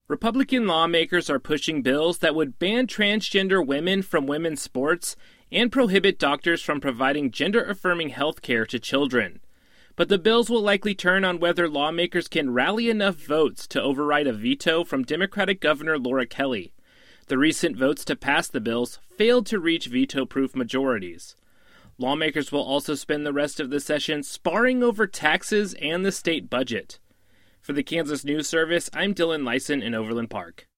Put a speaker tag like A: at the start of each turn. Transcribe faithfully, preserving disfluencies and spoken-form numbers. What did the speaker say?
A: Republican lawmakers are pushing bills that would ban transgender women from women's sports and prohibit doctors from providing gender-affirming health care to children. But the bills will likely turn on whether lawmakers can rally enough votes to override a veto from Democratic Governor Laura Kelly. The recent votes to pass the bills failed to reach veto-proof majorities. Lawmakers will also spend the rest of the session sparring over taxes and the state budget. For the Kansas News Service, I'm Dylan Lyson in Overland Park.